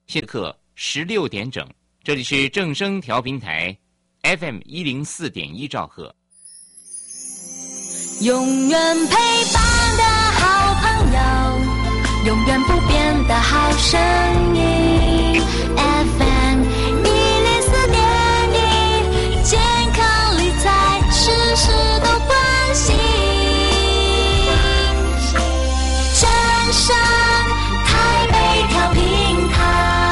现刻16点整，这里是正声调频台 FM104.1兆赫。 永远陪伴的好朋友，永远不变的好声音 FM104.1，健康理财事事都关心，正声台北调频台，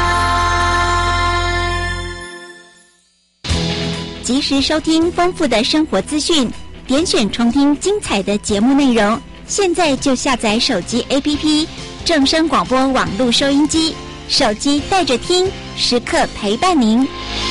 及时收听丰富的生活资讯，点选重听精彩的节目内容。现在就下载手机 APP 正声广播网络收音机，手机带着听，时刻陪伴您。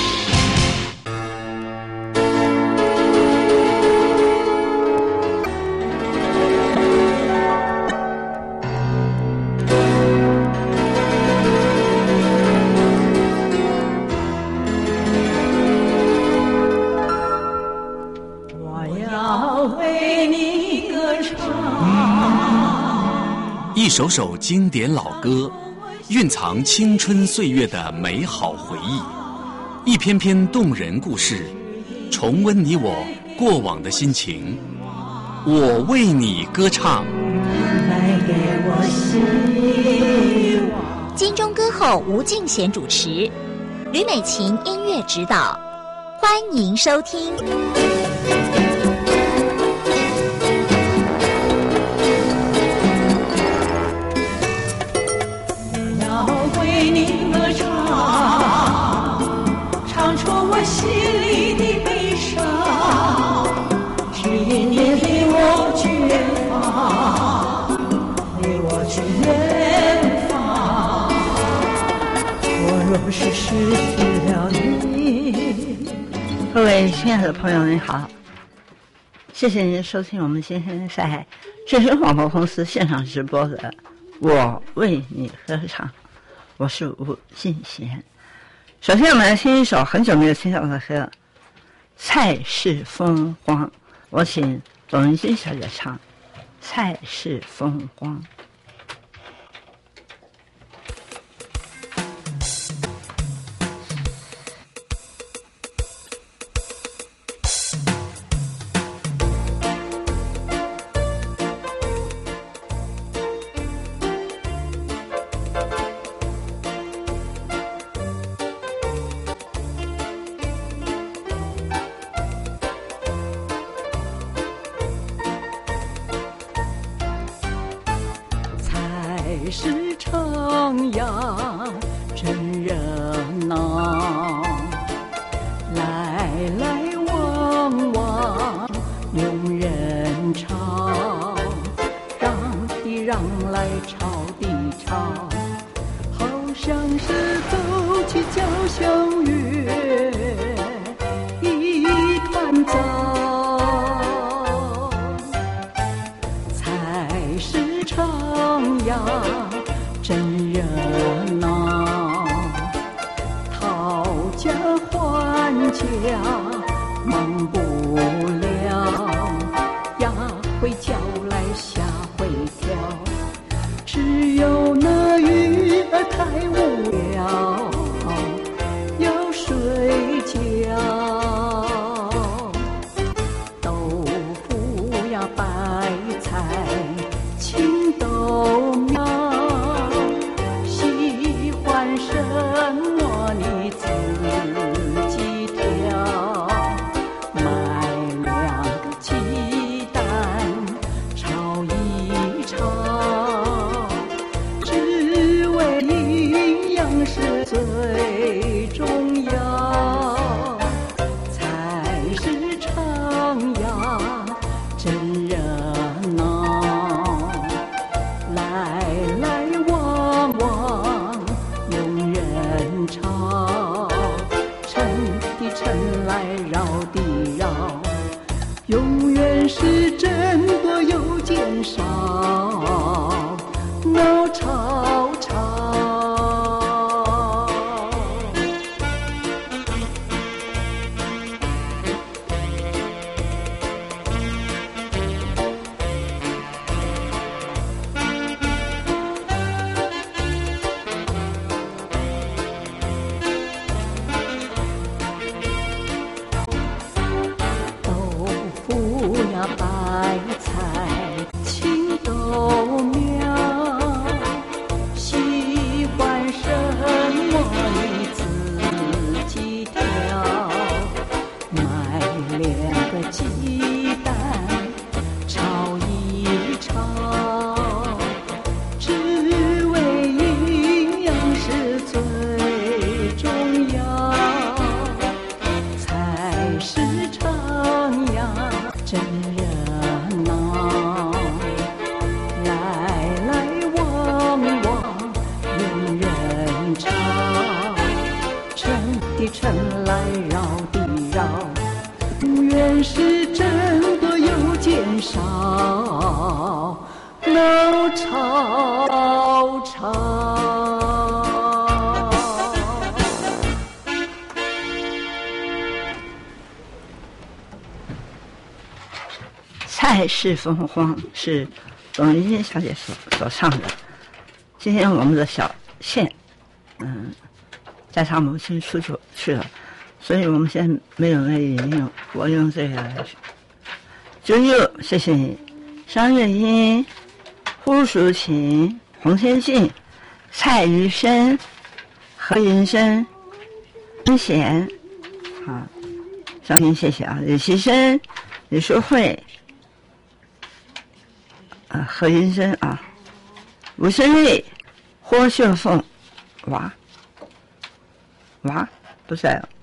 一首首经典老歌，蕴藏青春岁月的美好回忆；一篇篇动人故事，重温你我过往的心情。我为你歌唱。 金钟歌后吴敬贤主持，吕美琴音乐指导，欢迎收听。 唱出我心里的悲伤，指引你陪我去远方，陪我去远方。我若是失去了你。各位亲爱的朋友您好，谢谢您收听我们今天在正声广播公司现场直播的我为你歌唱，我是吴敬贤。首先我们来听一首很久没有听到的歌《菜市风光》，我请董文君小姐唱《菜市风光》。 是城呀真热闹，来来往往用人潮，让地让来吵地吵，好像是走去交相约一团糟。菜市场呀真热闹，讨价还价忙不了，呀会叫来下会跳，只有那鱼儿太无聊，要睡觉。豆腐呀白菜青豆苗，喜欢什么你自己挑。 尘来绕地绕，原是真多又减少，老吵吵。 菜是凤凰是董玉金小姐所唱的。今天我们的小倩，在她母亲出去了，所以我们现在没有那引用，我用这个来去。九九，谢谢你。张月英、胡淑琴、洪天信、蔡余生、何云生、温贤，啊，张明谢谢啊，李其生、李淑慧。何云生啊，吴胜瑞、霍秀凤，娃不在了。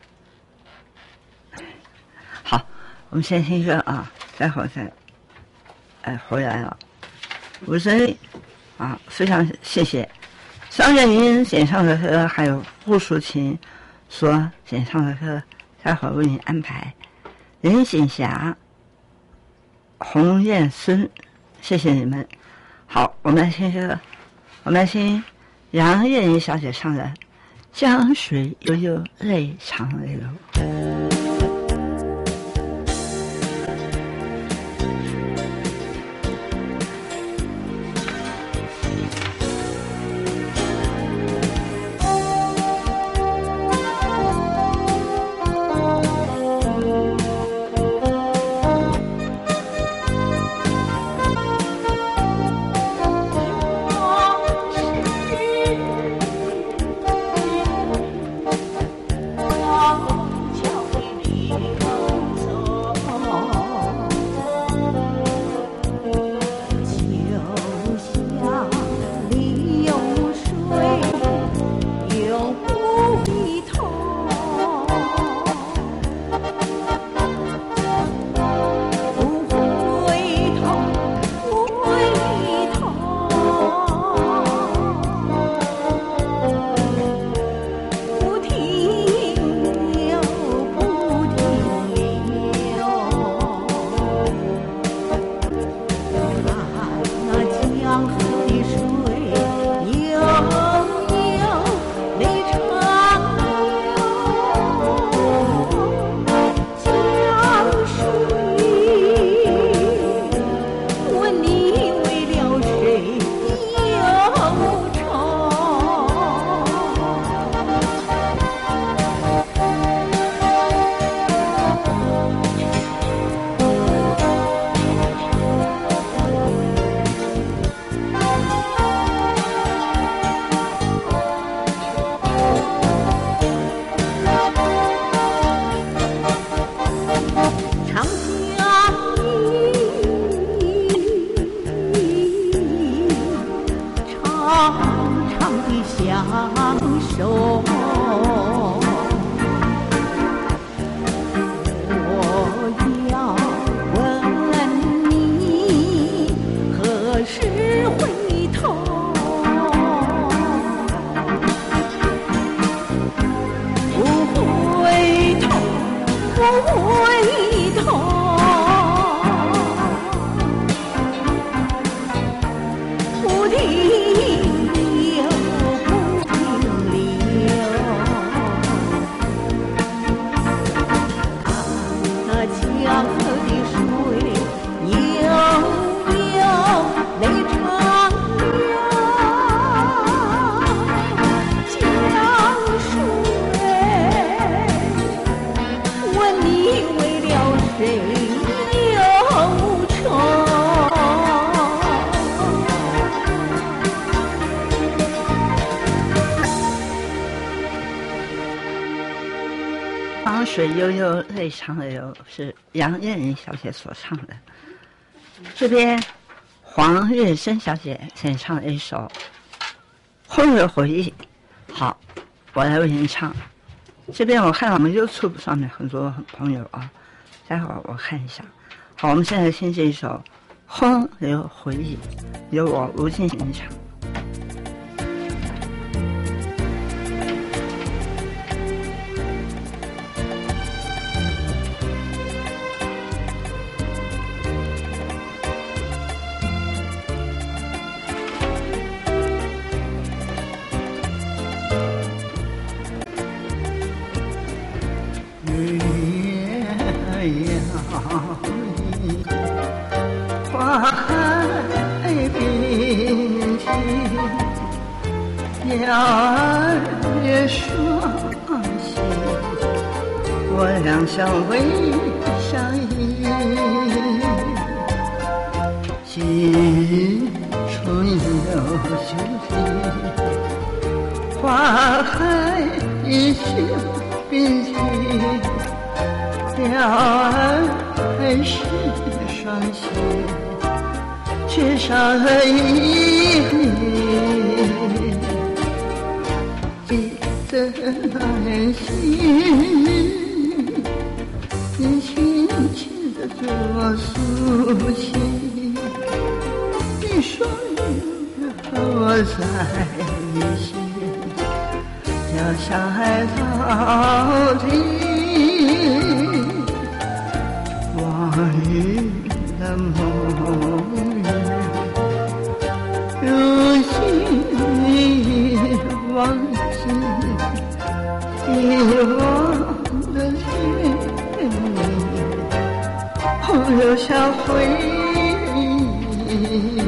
好，我们先听歌啊，待会儿再回来了。吴胜瑞啊，非常谢谢张月英演唱的歌，还有胡淑琴所演唱的歌，待会儿为你安排。任锦霞、洪艳孙。谢谢你们。好，我们来听歌，我们来听杨月英小姐唱的《江水悠悠泪长流》。水悠悠泪长流是杨艳玲小姐所唱的。这边黄月生小姐演唱了一首《婚约回忆》。好，我来为您唱。这边我看到我们 YouTube 上面很多朋友啊，待会儿我看一下。好，我们现在听这一首《婚约回忆》，由我吴静演唱。 鸟儿也双栖，我俩相偎相依。季春又秋季，花海一起并起，鸟儿还是双栖，缺少了一你。记得那年心，你轻轻地对我诉起，你说你和我在一起，要相爱到底。往日的梦如今已忘记，遗忘的甜蜜，后留下回忆。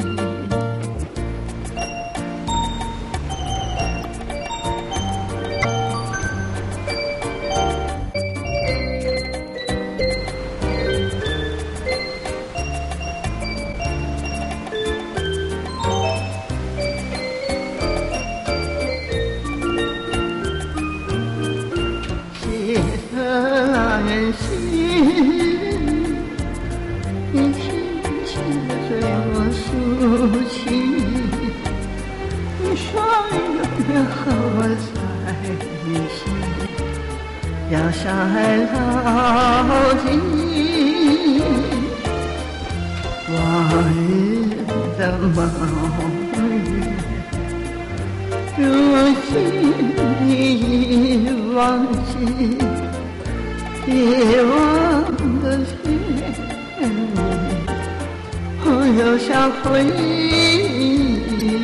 要相爱到底，往日的梦如今已忘记，遗忘的甜蜜，后留下回忆。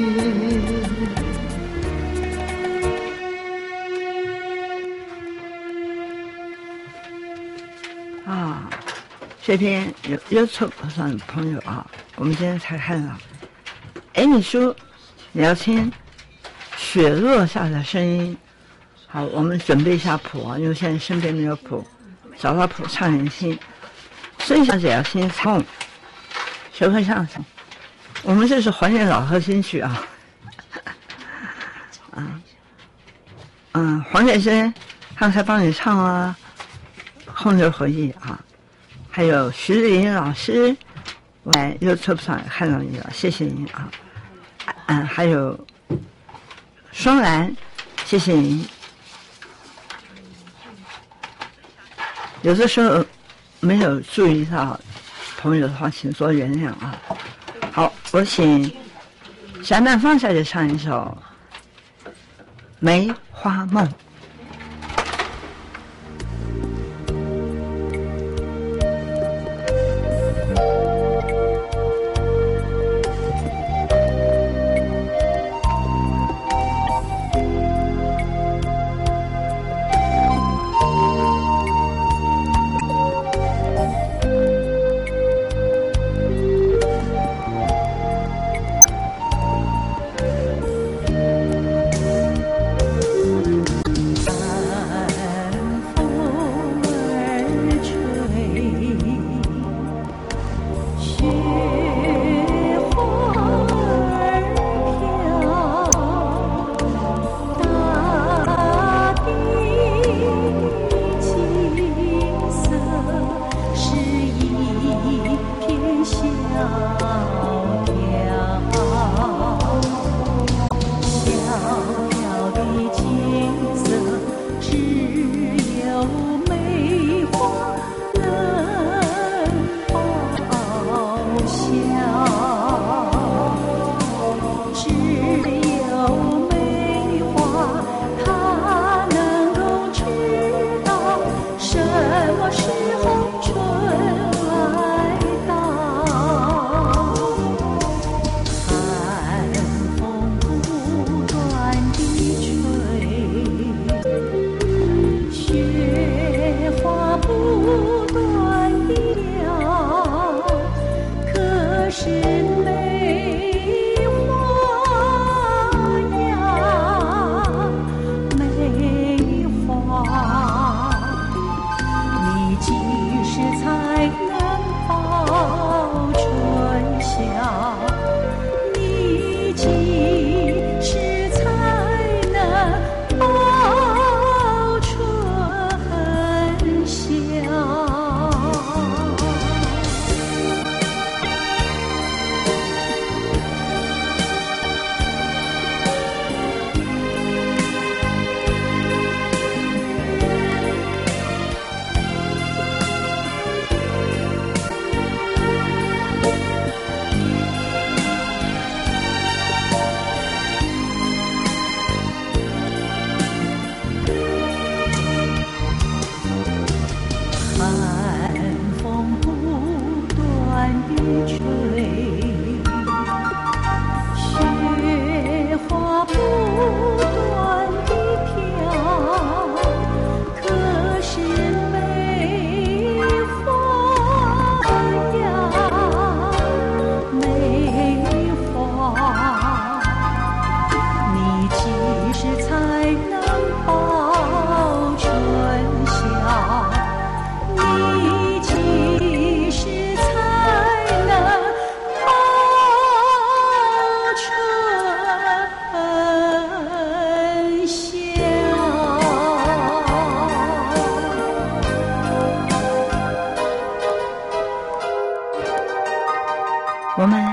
这篇YouTube 上的朋友啊，我们今天才看到，你说你要听雪落下的声音，好，我们准备一下谱啊，因为现在身边没有谱，找到谱唱人心。孙小姐要听唱，学会唱什么？我们这是怀念老和新曲啊，黄先生刚才帮你唱啊，空留回忆啊。还有徐丽莹老师，我在 YouTube 上看到你了，谢谢您啊。还有双兰，谢谢您。有的时候没有注意到朋友的话，请多原谅啊。好，我请霞南方小姐唱一首《梅花梦》。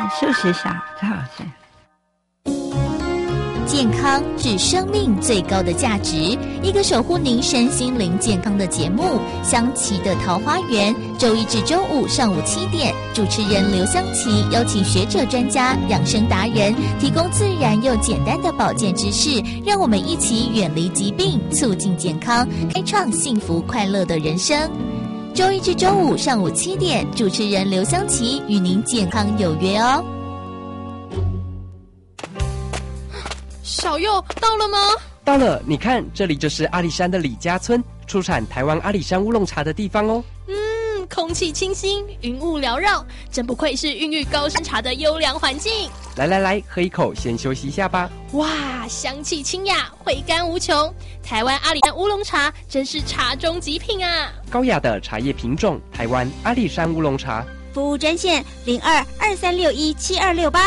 休息一下，再回见。 健康是生命最高的价值，一个守护您身心灵健康的节目《香琪的桃花源》，周一至周五上午7点，主持人刘香琪邀请学者专家、养生达人，提供自然又简单的保健知识，让我们一起远离疾病，促进健康，开创幸福快乐的人生。周一至周五上午7点，主持人刘香琪与您健康有约哦。 小佑到了吗？ 到了，你看，这里就是阿里山的李家村，出产台湾阿里山乌龙茶的地方哦。 空气清新，云雾缭绕，真不愧是孕育高山茶的优良环境。 来，喝一口，先休息一下吧。 哇，香气清雅，回甘无穷。台湾阿里山乌龙茶真是茶中极品啊！ 高雅的茶叶品种，台湾阿里山乌龙茶。 服务专线02-2361-7268。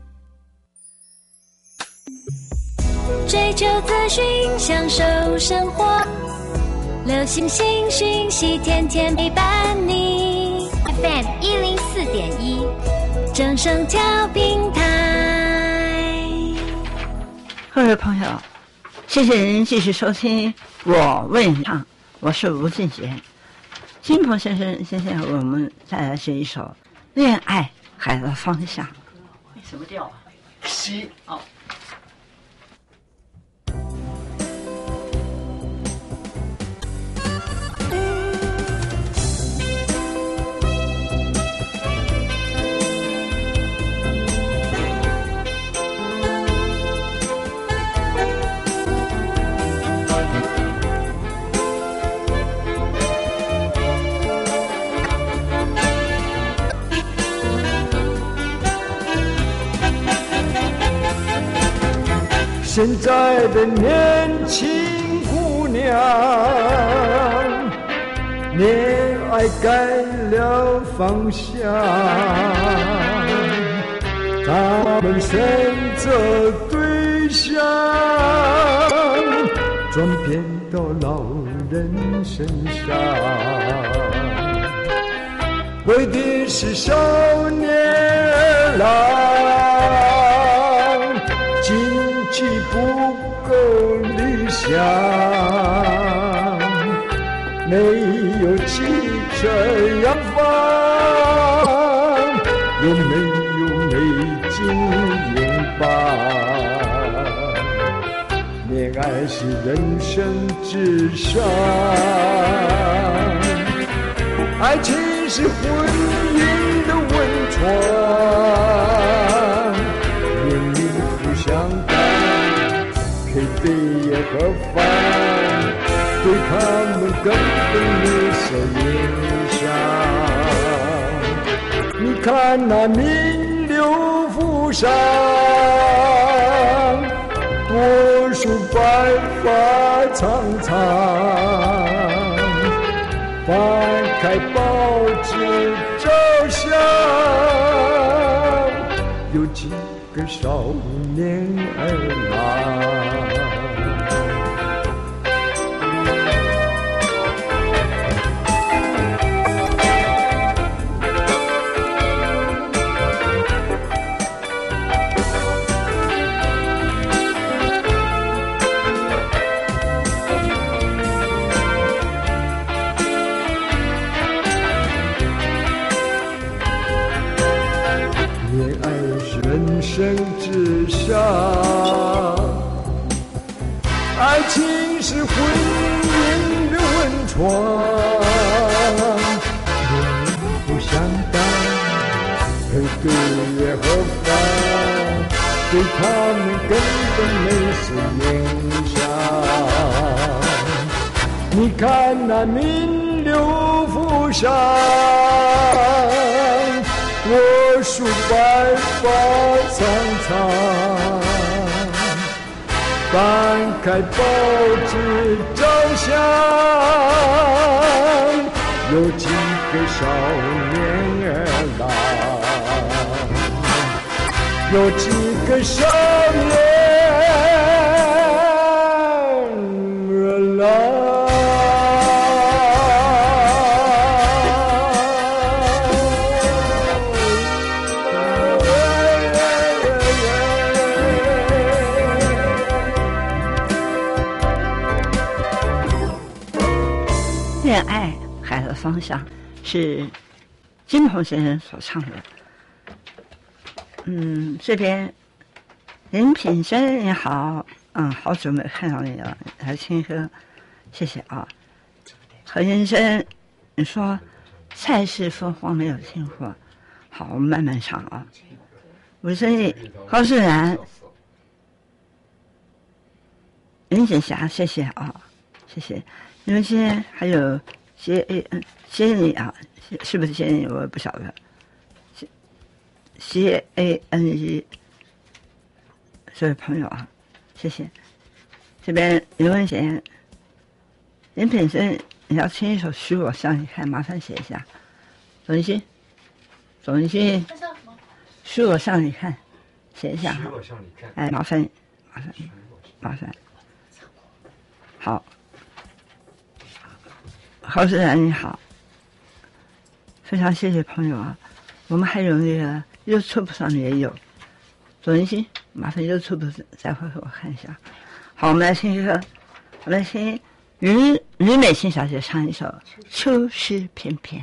追求资讯，享受生活，流行新讯息，天天陪伴你。FM 104.1，正声调频台。 各位朋友，谢谢您继续收听我为你唱，我是吴俊杰。金鹏先生为我们带来这一首《恋爱海的方向》。什么调啊？C。哦。 现在的年轻姑娘，恋爱改了方向，他们选择对象转变到老人身上，为的是少年儿郎经济不够理想，没有汽车洋房，又没有美景拥抱。恋爱是人生至上，爱情是婚姻的温床，年龄不相干，配对也合法，对他们根本没受影响。你看那名流富商，多数白发苍苍，翻开报纸照相，有几个少年儿郎。人生至上，爱情是婚姻的温床，年龄不相当，配对也合法，对他们根本没什么影响。你看那名流富商，多数白发苍苍，翻开报纸照相，有几个少年儿郎，有几个少年儿郎。 恋爱海的方向是金鹏先生所唱的。这边林品珍你好，好久没看到你了，来听歌，谢谢啊。何先生，你说菜市凤凰没有听过，好，我们慢慢唱啊。吴生义、高世然、林锦霞，谢谢啊，谢谢。你们今天还有接你啊，是不是接你？我也不晓得。CANE， 这位朋友啊，谢谢。这边刘文贤、林品珍，你要听一首《许我向你看》，麻烦写一下。总文心，许我向你看，写一下哈。哎，麻烦。好，郝世然你好，非常谢谢朋友啊。我们还有那个 YouTube 上面也有，左文心，麻烦 YouTube 再会给我看一下。好，我们来听一个，我们来听吕美琴小姐唱一首《秋诗翩翩》。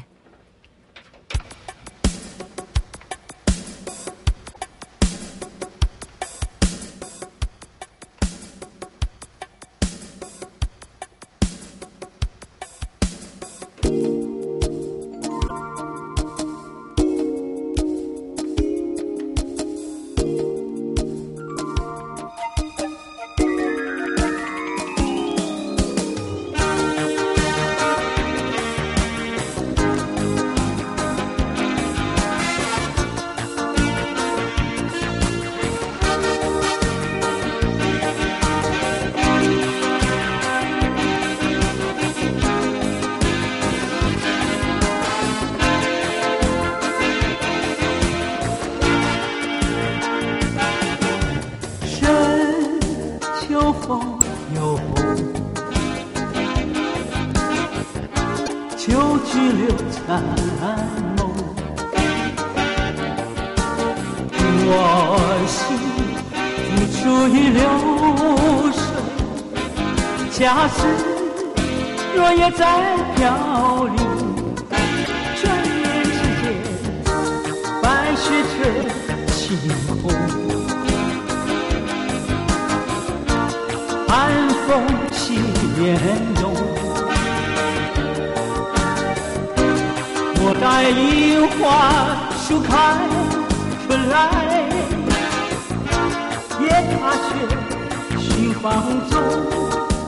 假使落叶在飘零，转眼之间白雪成青红，寒风袭帘动，我待樱花树开春来，也踏雪寻芳踪。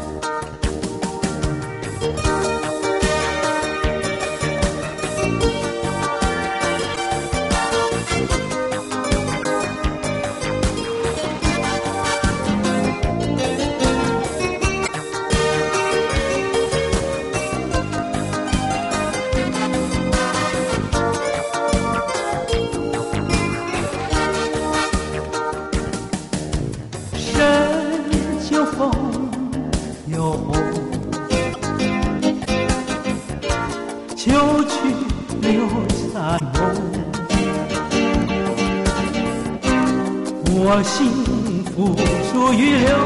我幸福属于流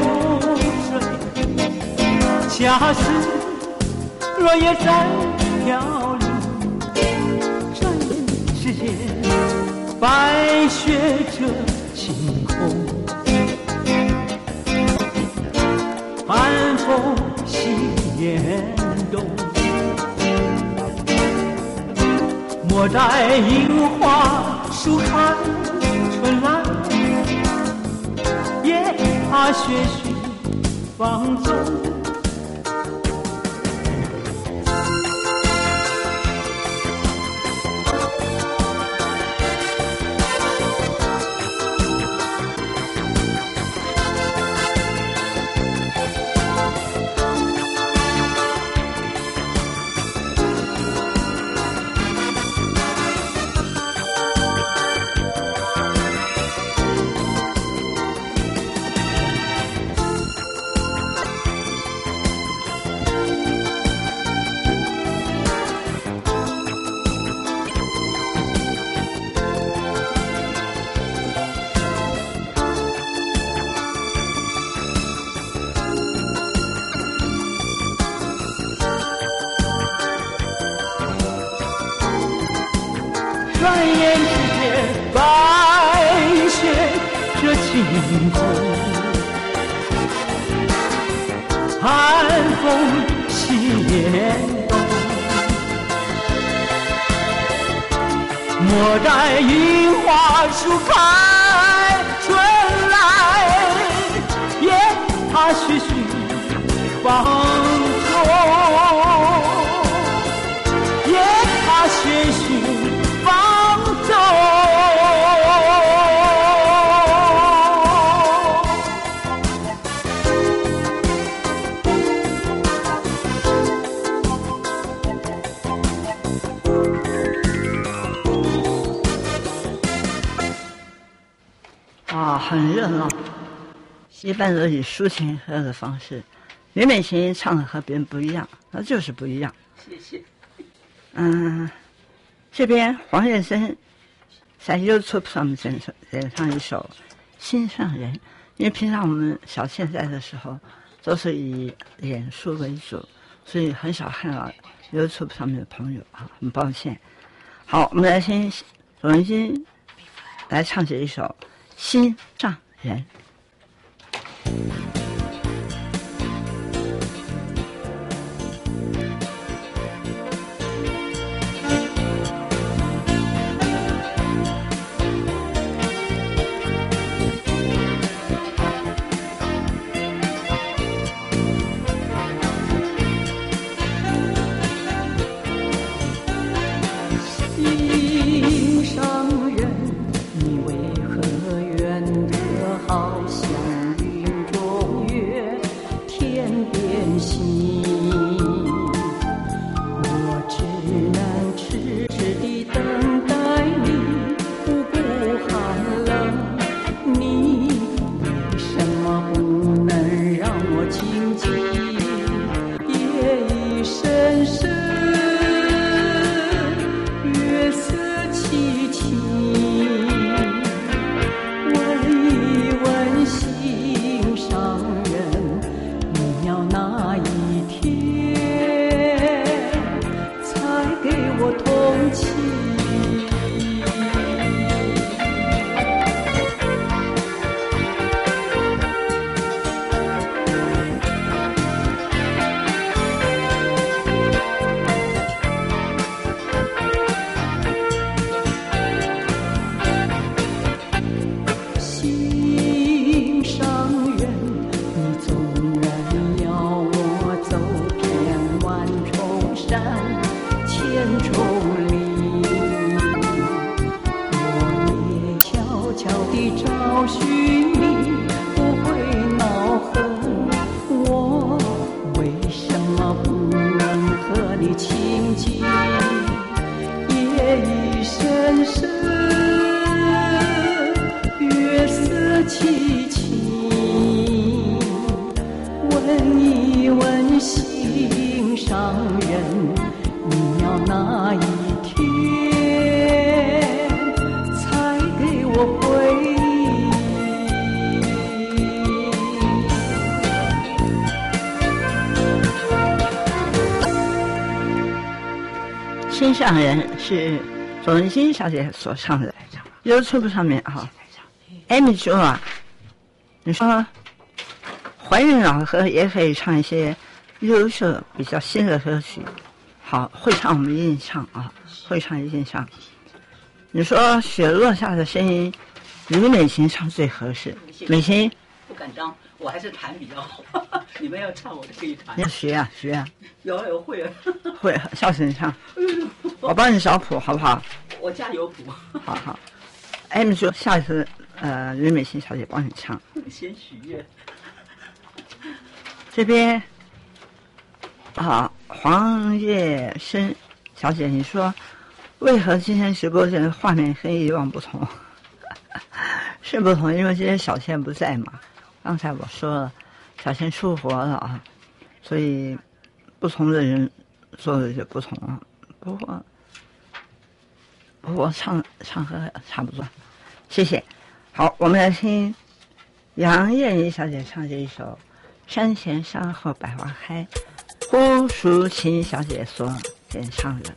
水，假使落叶在飘零，转眼之间白雪遮晴空，寒风袭帘动，莫待樱花树开春来，踏雪寻芳踪。 空，寒风袭面冬。莫待樱花树开春来，雁踏徐徐放纵，雁踏徐徐放纵。 很热闹，一般都以抒情歌的方式。吕美琴唱的和别人不一样，那就是不一样。 谢谢。 这边黄月生在 YouTube 上面演唱一首《心上人》，因为平常我们小现在的时候都是以演书为主，所以很少看到 YouTube 上面的朋友啊，很抱歉。好，我们来先左文君来唱这一首《心上人》。 心上人，你为何远得好像云中月，天边星？我只能痴痴地等待你，不顾寒冷。你为什么不能让我静静夜已深深？ 心上人是左文欣小姐所唱的 ，YouTube 上面啊。Amy 说啊，你说怀孕老歌也可以唱一些优秀比较新的歌曲，好，会唱我们一定唱啊，会唱一定唱。你说雪落下的声音，吕美琴唱最合适。美琴不敢当，我还是弹比较好。你们要唱，我就可以弹。 你要学啊学啊。 有会啊。 会，下次你唱，我帮你找谱好不好？ 我家有谱。 好好。Amy 说下一次吕美琴小姐帮你唱。 先许愿。 这边黄月生小姐，你说为何今天直播间的画面跟以往不同？是不同，因为今天小倩不在嘛。刚才我说了，小倩出国了啊，所以不同的人做的就不同了。不过唱歌差不多，谢谢。好，我们来听杨燕妮小姐唱这一首《山前山后百花开》，胡淑琴小姐所演唱的。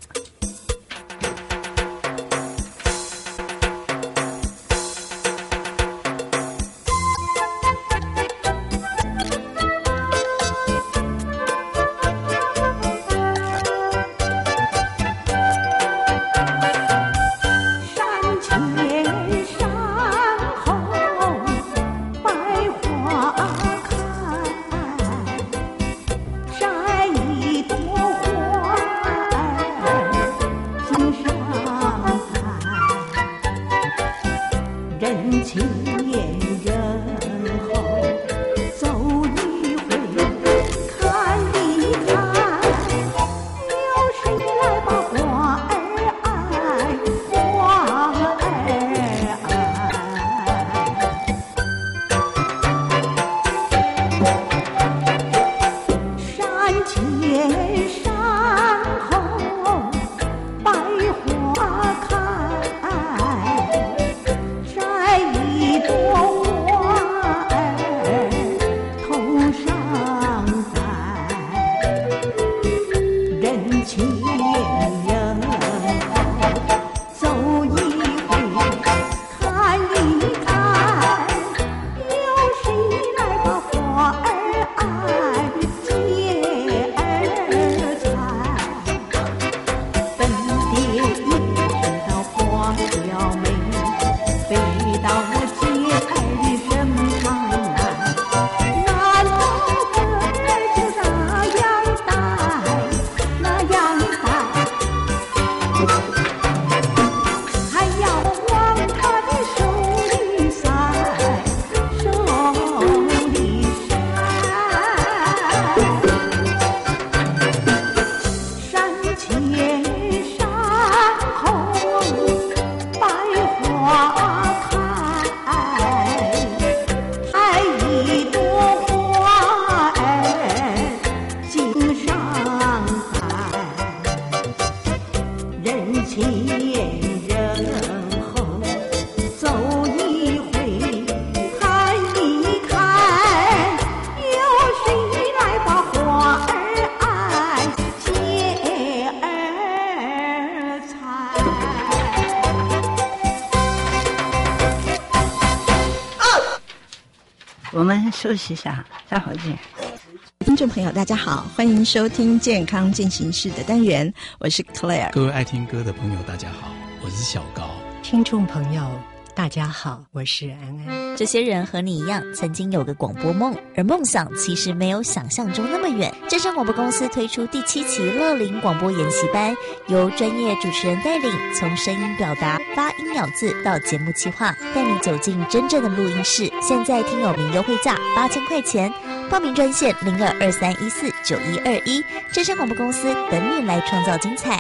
我们休息一下，待会儿见。 听众朋友大家好，欢迎收听健康进行式的单元，我是 Claire。 各位爱听歌的朋友大家好，我是小高。 听众朋友大家好，我是安安。 这些人和你一样，曾经有个广播梦，而梦想其实没有想象中那么远。正声广播公司推出第7期乐龄广播研习班，由专业主持人带领，从声音表达、发音咬字到节目企划，带你走进真正的录音室。现在听友名优惠价8000块钱，报名专线0223149121，正声广播公司等你来创造精彩。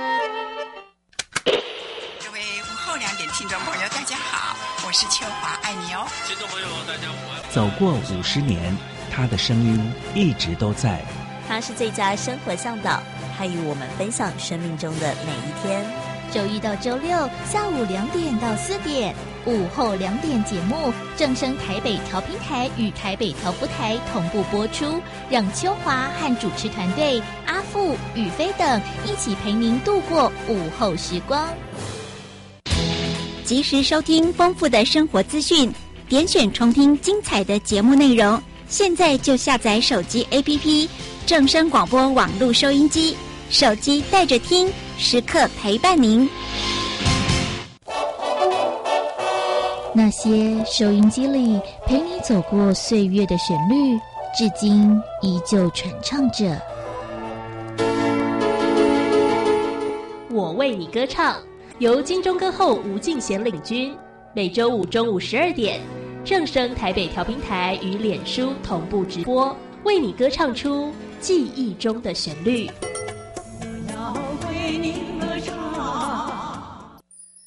听众朋友大家好，我是秋华，爱你哦。 听众朋友大家好。 走过50年，他的声音一直都在。 他是最佳生活向导，他与我们分享生命中的每一天。周一到周六下午2点到4点，午后2点节目正声台北调频台与台北调布台同步播出，让秋华和主持团队阿富、宇飞等一起陪您度过午后时光。 及时收听丰富的生活资讯，点选重听精彩的节目内容。现在就下载手机 APP 正声广播网络收音机，手机带着听，时刻陪伴您。 那些收音机里陪你走过岁月的旋律，至今依旧传唱着。 我为你歌唱，由金钟歌后吴敬贤领军，每周五中午12点，正声台北调频台与脸书同步直播，为你歌唱出记忆中的旋律。 我要为你歌唱，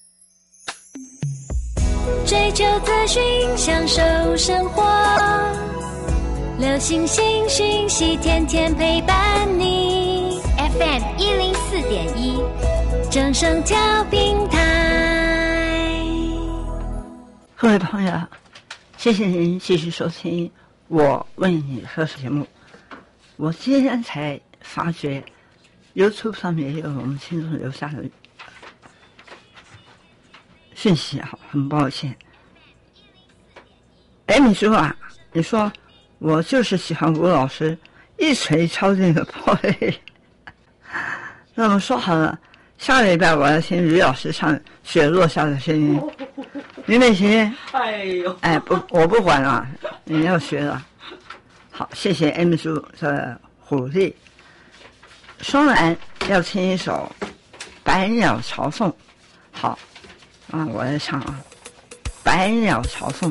追求资讯，享受生活，流行新讯息，天天陪伴你。FM 104.1，正声调频台。 各位朋友，谢谢您继续收听我为你喝水节目。我今天才发觉 YouTube 上面也有我们听众留下的讯息啊，很抱歉。你说啊，你说我就是喜欢吴老师一锤敲进了玻璃。那么说好了，下个礼拜我要听吕老师唱《雪落下的声音》。李美琴， 哎呦， 不，我不管了，你要学了。好，谢谢 M 叔的鼓励。双兰要听一首《百鸟朝凤》。好，我来唱啊，《百鸟朝凤》。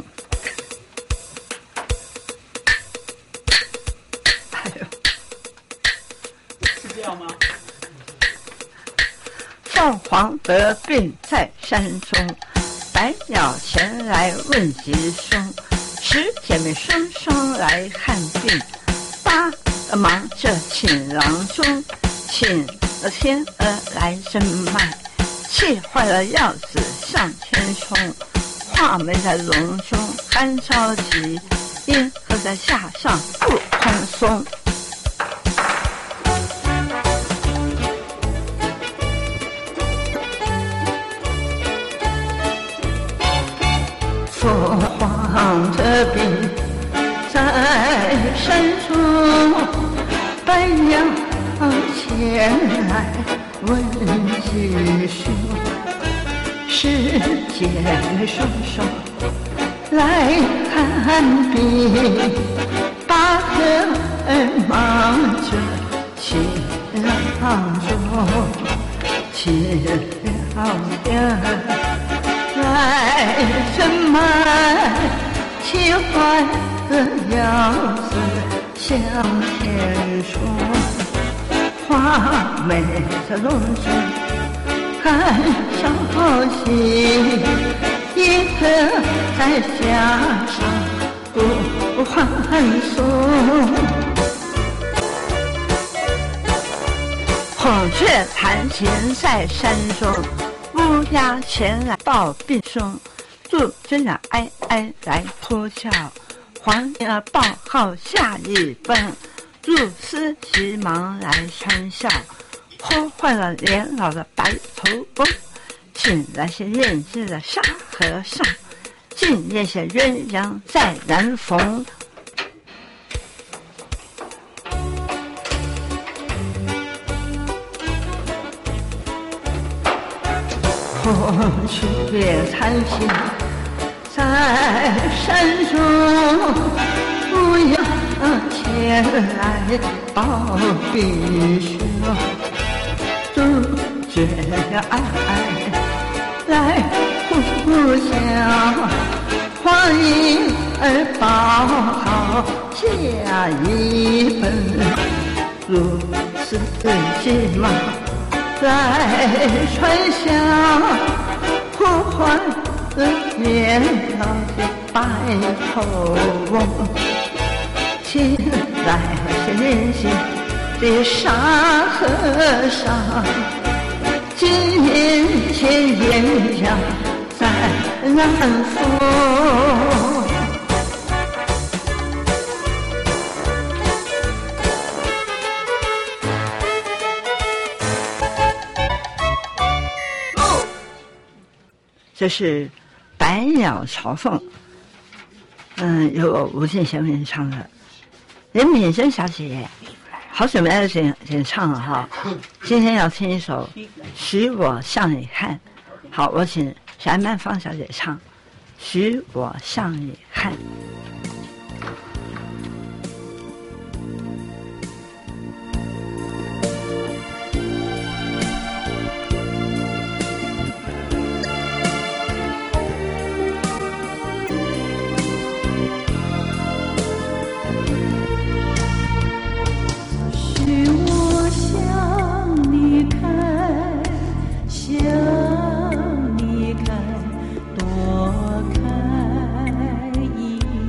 哎呦， 是这样吗？ 凤凰得病在山中，百鸟前来问吉凶。10姐妹双双来看病，8忙着请郎中，请了天鹅来争卖，气坏了鹞子向天冲。画眉在笼中干着急，银河在架上不宽松。凤凰的病在山中，百鸟前来问吉凶。10姐妹双双来看病，8个忙着请郎中，请了天来争卖，气坏了鹞子向天冲。画眉在笼中看着急，银河在架上不宽松。孔雀弹琴在山中，乌鸦前来报病凶。杜鹃鸟哀哀来呼叫，黄鹂儿报号下一奔。杜司急忙来穿孝，破坏了年老的白头翁，请来些念经的沙和尚， 今夜些鸳鸯在南逢。红雪残星在山中，不要前来报比兄，杜鹃爱来故乡，欢迎儿报好下一本，如此急忙来传香，破坏年老的白头翁，请来神仙的沙和尚，今天鸳鸯在南逢。这是百鸟朝凤，由吴敬贤演唱的。林敏珍小姐好久没来演唱了哈，今天要听一首《许我向你看》。好，我请翟曼芳小姐唱《许我向你看》。 向你看，多看一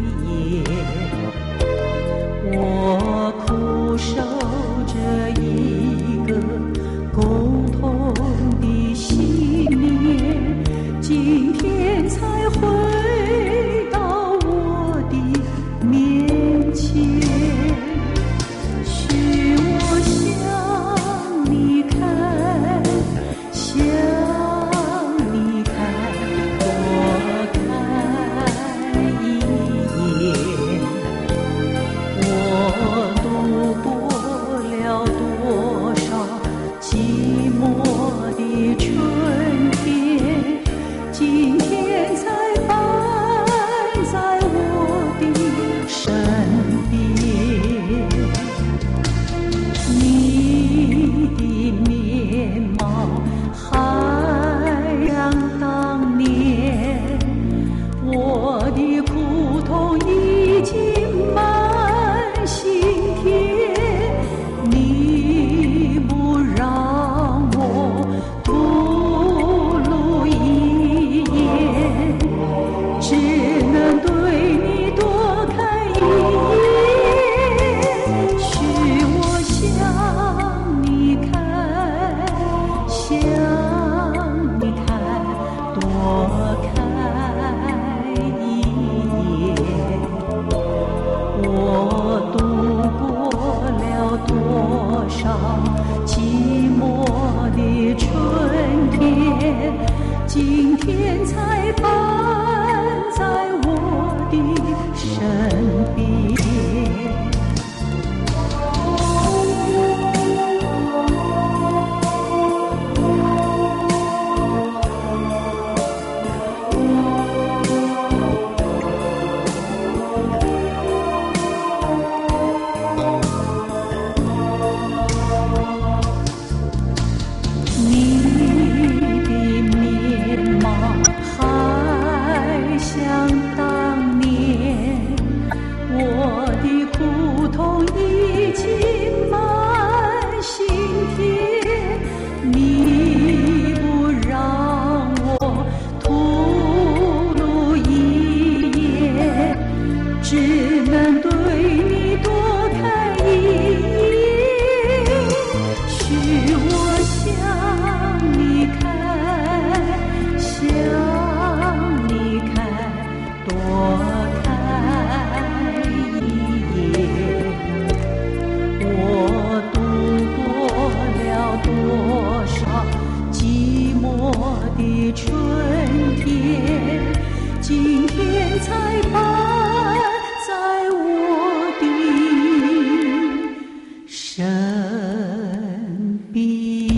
身边。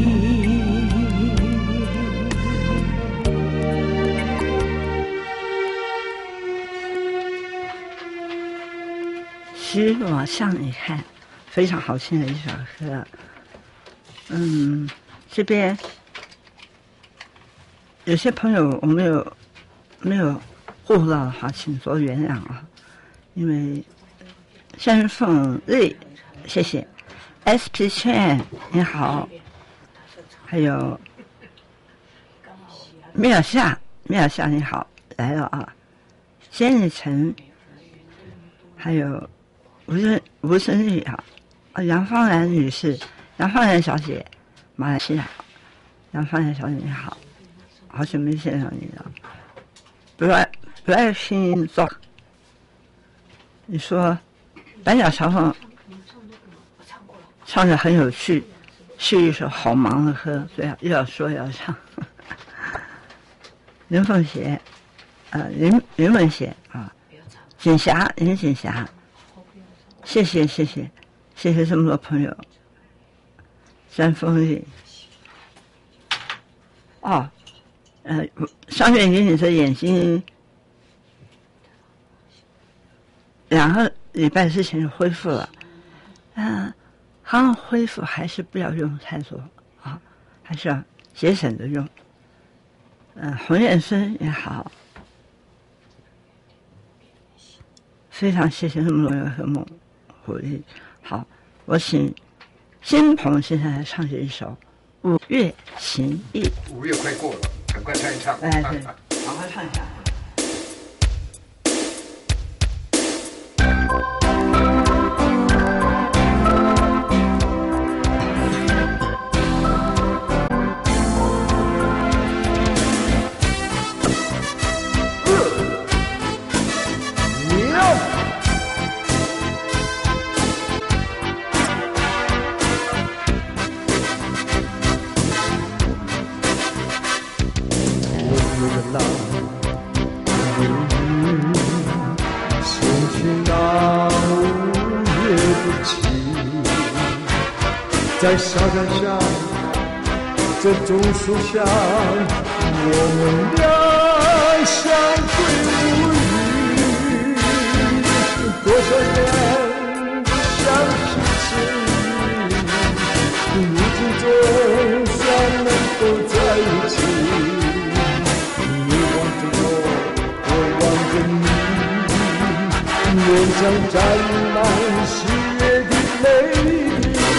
许我向你看，非常好听的一首歌。这边有些朋友我没有顾到的话，请多原谅啊。因为山凤瑞，谢谢 SP 圈你好，还有妙夏你好来了啊，仙日晨，还有吴生玉啊，杨芳兰女士，杨芳兰小姐，马来西亚，杨芳兰小姐你好，好久没见到你了。Blackpink Rock， 你说蓝鸟朝凤唱着很有趣，是一首好忙的歌，对啊，又要说要唱。林凤贤，林文贤啊，林锦霞，谢谢这么多朋友。山峰玉，上月云你的眼睛2个礼拜之前就恢复了，刚恢复还是不要用太多啊，还是要节省的用。洪彦孙也好，非常谢谢那么多人和梦鼓励。好，我请金鹏先生来唱这一首《五月情意》。 5月快过了，赶快唱一唱。 对，赶快唱一下。 在沙滩上，这种树下，我们俩相对无语。多少年的相识情谊，如今总算能够在一起。你望着我，我望着你，脸上沾满喜悦的泪。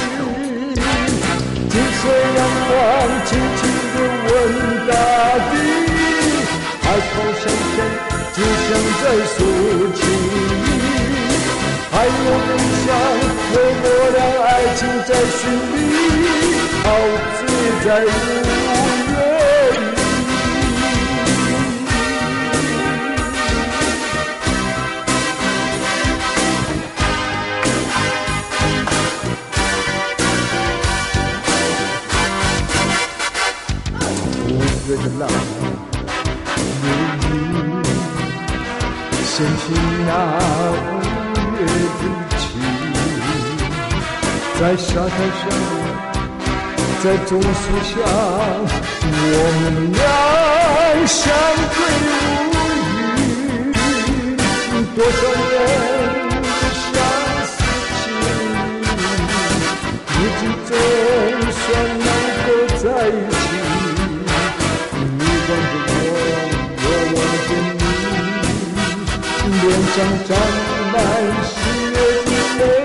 金色阳光轻轻地吻大地，海涛声声就像在诉情意，还有悲伤为我俩爱情在寻觅，陶醉在五月里。5月的浪，掀起那5月的情，在沙滩上，在棕树下，我们俩相对无语。多少年的相思情，如今总算能够在一起。望着我望着你，脸上沾满喜悦的泪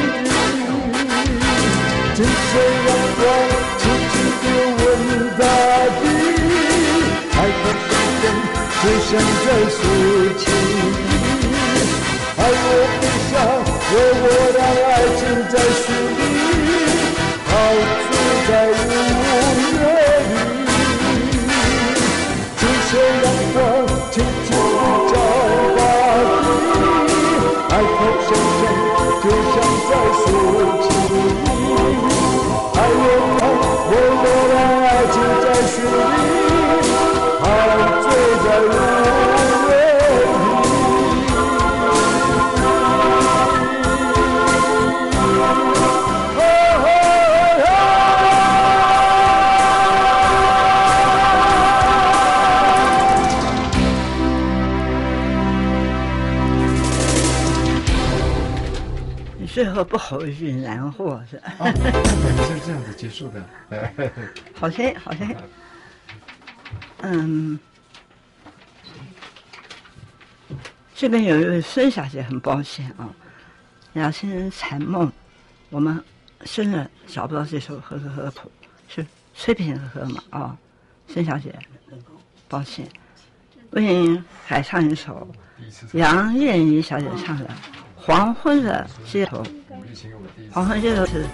金色阳光轻轻地吻大地，海涛声声就像在诉情意，还有悲伤为我俩爱情在寻觅，陶醉在五月里。这阳光轻轻地照大地，海涛声声就像在诉情意，还有他为我俩爱情在寻觅，陶醉在五月里。 后不吼一句难过是。 哦，本来是这样子结束的。 好像，这边有一位孙小姐，很抱歉啊，两千人残梦，我们生了找不到这首和谱，是崔萍的和嘛啊，孙小姐，抱歉，为您还唱一首杨燕妮小姐唱的《黄昏的街头》，黄昏街头是。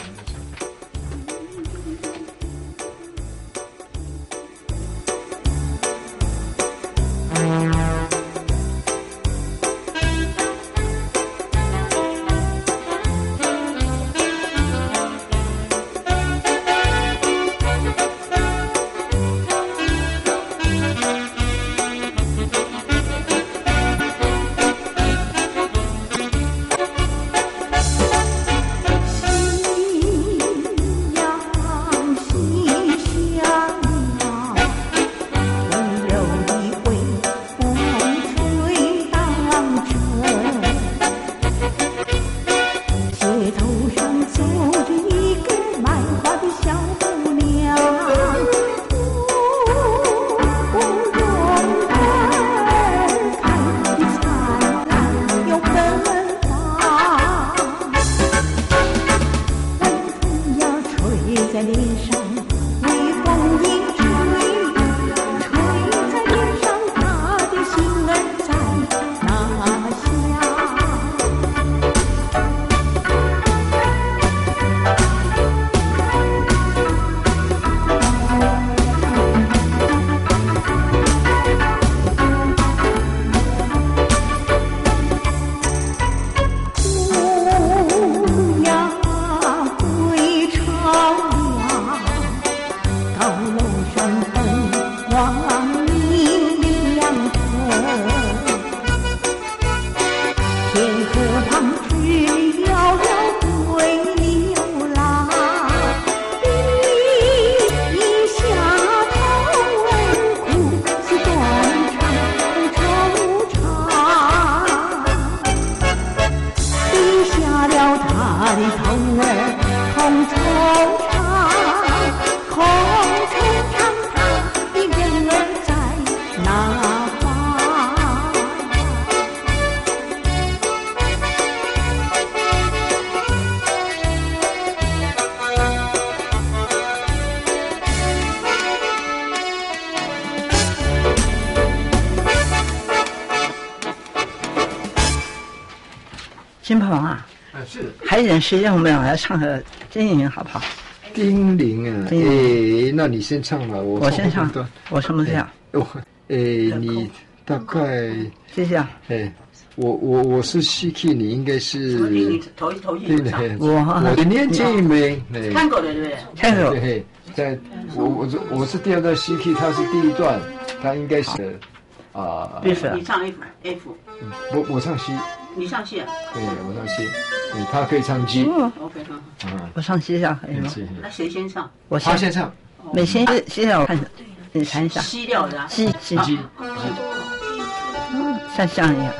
金鹏啊， 是， 还有点时间，我们俩来唱个丁玲好不好？ 丁玲啊，那你先唱吧， 我先唱，我什么这样？ 你大概谢谢啊。 我是西 K， 你应该是头一我的年纪没看过的对不对？ 看过。 对，在我是第二段西 K， 他是第一段，他应该是你唱 F， 我唱 C。 你唱 C 啊？ 对，我唱 C， 他可以唱 G。 OK 哈。 我唱 C 啊，可以吗？ 那谁先唱？ 他先唱。 你先让我看着，你弹一下。 西调的啊。 西。像一样。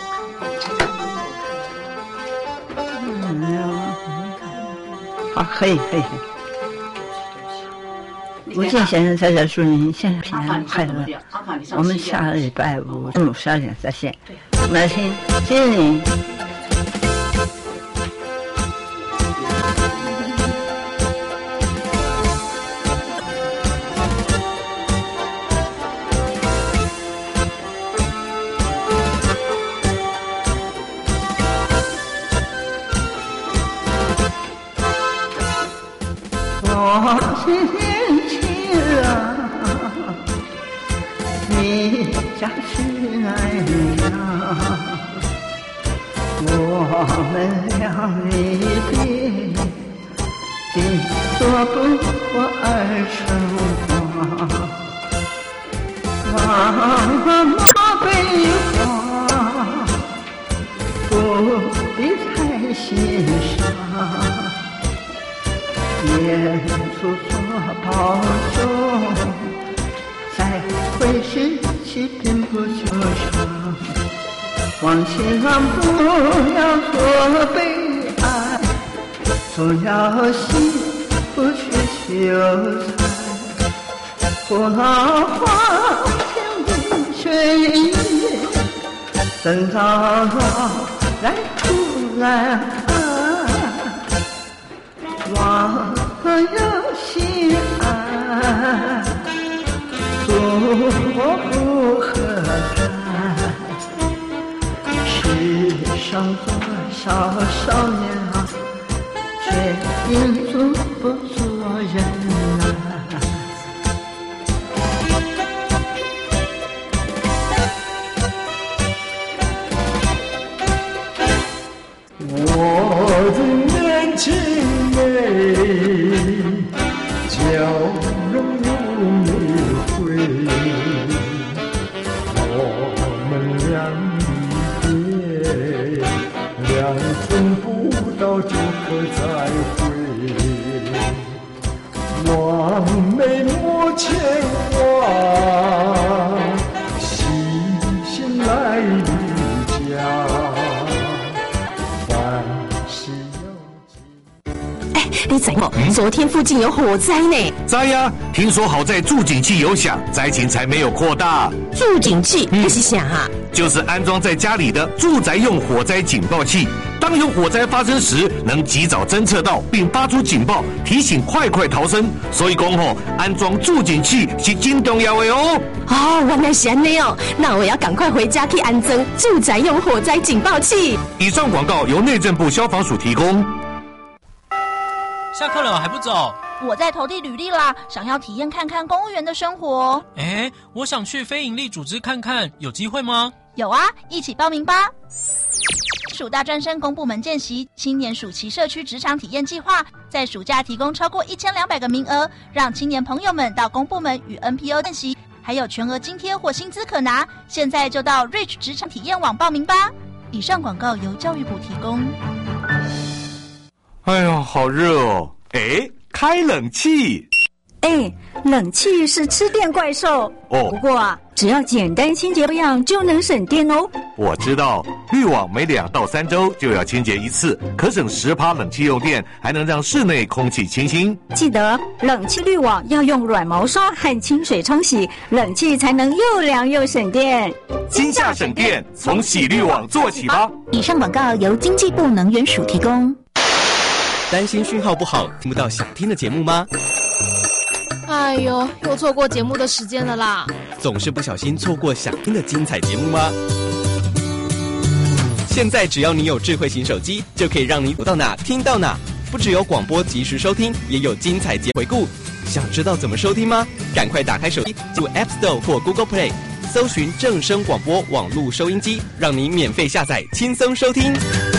好，可以。吴健先生在这祝您现在平安快乐。我们下个礼拜5中午12点再见。我们来听金玲。我心情啊，你家是哪里呀？我们俩离别，竟说不过2声话。妈妈悲话，不必太心伤。愿祖所保重，再会时期并不久长。往前方不要做悲哀， 总要幸福去修缮。胡老花天地水月，等到老来突然忘了心安，做不可谈。世上多少少年啊，却因做不做人啊。 我的年轻美，笑容有玫瑰，我们俩离别2分不到就可再会，望梅莫牵挂，细心来离家。 你知道昨天附近有火灾呢？ 灾呀！听说好在助警器有响，灾情才没有扩大。 助警器那是啥啊？ 就是安装在家里的住宅用火灾警报器。当有火灾发生时，能及早侦测到并发出警报，提醒快逃生。所以讲吼，安装助警器是真重要的哦。 哦，原来是这样哦，那我要赶快回家去安装住宅用火灾警报器。 以上广告由内政部消防署提供。 下课了还不走？ 我在投递履历啦，想要体验看看公务员的生活。 我想去非营利组织看看，有机会吗？ 有啊，一起报名吧。暑大专生公部门见习青年暑期社区职场体验计划，在暑假提供超过1200个名额，让青年朋友们到公部门与 NPO 见习，还有全额津贴或薪资可拿。现在就到 Reach 职场体验网报名吧。以上广告由教育部提供。 哎呀，好热哦！开冷气。 冷气是吃电怪兽哦。 不过啊，只要简单清洁保养就能省电哦。 我知道，滤网每2到3周就要清洁一次，可省10%冷气用电，还能让室内空气清新。 记得冷气滤网要用软毛刷和清水冲洗，冷气才能又凉又省电。 今夏省电，从洗滤网做起吧。 以上广告由经济部能源署提供。 担心讯号不好，听不到想听的节目吗？ 哎呦，又错过节目的时间了啦！ 总是不小心错过想听的精彩节目吗？现在只要你有智慧型手机，就可以让你走到哪听到哪。不只有广播及时收听，也有精彩节回顾。想知道怎么收听吗？赶快打开手机，进入 App Store 或 Google Play， 搜寻正声广播网络收音机，让你免费下载，轻松收听。